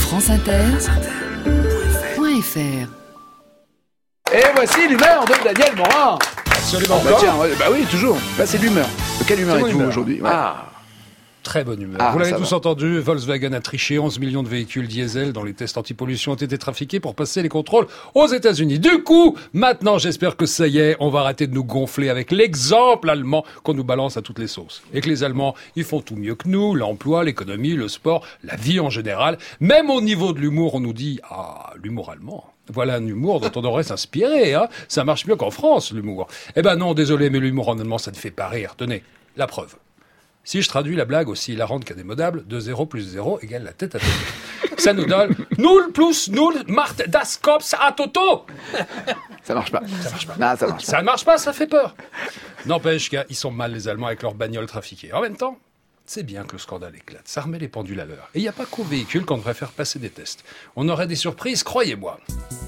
franceinter.fr. Et voici l'humeur de Daniel Morin. Absolument. Tiens, oui, toujours. Là, c'est l'humeur. De quelle humeur êtes-vous aujourd'hui? Très bonne humeur. Vous l'avez tous entendu, Volkswagen a triché. 11 millions de véhicules diesel dans les tests anti-pollution ont été trafiqués pour passer les contrôles aux États-Unis. Du coup, maintenant, j'espère que ça y est, on va arrêter de nous gonfler avec l'exemple allemand qu'on nous balance à toutes les sauces. Et que les Allemands, ils font tout mieux que nous, l'emploi, l'économie, le sport, la vie en général. Même au niveau de l'humour, on nous dit, l'humour allemand. Voilà un humour dont on devrait s'inspirer, hein. Ça marche mieux qu'en France, l'humour. Eh ben non, désolé, mais l'humour en allemand, ça ne fait pas rire. Tenez, la preuve. Si je traduis la blague aussi hilarante qu'indémodable, 2 0 plus 0 égale la tête à tête. Ça nous donne 0 plus 0 macht das Kopf à Toto. Ça marche pas. Ça marche pas. Non, ça marche pas. Ça ne marche pas, ça fait peur. N'empêche qu'ils sont mal les Allemands avec leurs bagnoles trafiquées. En même temps, c'est bien que le scandale éclate. Ça remet les pendules à l'heure. Et il n'y a pas qu'aux véhicules qu'on devrait faire passer des tests. On aurait des surprises, croyez-moi.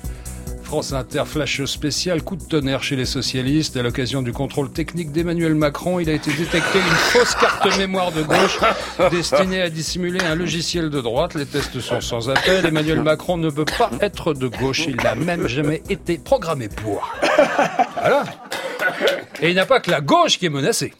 France Inter flash spécial coup de tonnerre chez les socialistes. À l'occasion du contrôle technique d'Emmanuel Macron, il a été détecté une fausse carte mémoire de gauche destinée à dissimuler un logiciel de droite. Les tests sont sans appel. Emmanuel Macron ne peut pas être de gauche. Il n'a même jamais été programmé pour. Voilà. Et il n'y a pas que la gauche qui est menacée.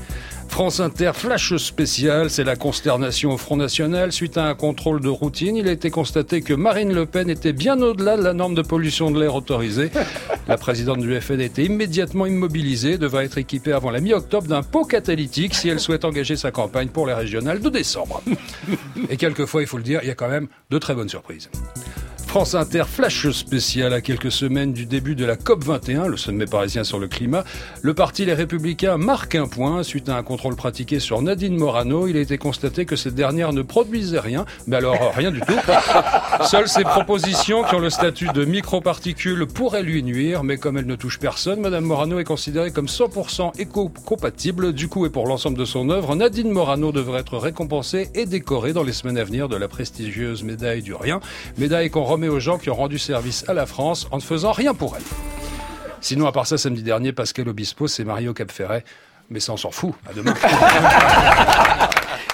France Inter flash spécial, c'est la consternation au Front National. Suite à un contrôle de routine, il a été constaté que Marine Le Pen était bien au-delà de la norme de pollution de l'air autorisée. La présidente du FN a été immédiatement immobilisée, devra être équipée avant la mi-octobre d'un pot catalytique si elle souhaite engager sa campagne pour les régionales de décembre. Et quelquefois, il faut le dire, il y a quand même de très bonnes surprises. France Inter flash spécial à quelques semaines du début de la COP21, le sommet parisien sur le climat. Le parti Les Républicains marque un point suite à un contrôle pratiqué sur Nadine Morano. Il a été constaté que cette dernière ne produisait rien, mais alors rien du tout. Seules ses propositions qui ont le statut de microparticules pourraient lui nuire, mais comme elle ne touche personne, Madame Morano est considérée comme 100% éco-compatible. Du coup, et pour l'ensemble de son œuvre, Nadine Morano devrait être récompensée et décorée dans les semaines à venir de la prestigieuse médaille du rien, médaille qu'on remet aux gens qui ont rendu service à la France en ne faisant rien pour elle. Sinon, à part ça, samedi dernier, Pascal Obispo s'est marié au Cap Ferret. Mais ça, on s'en fout. À demain.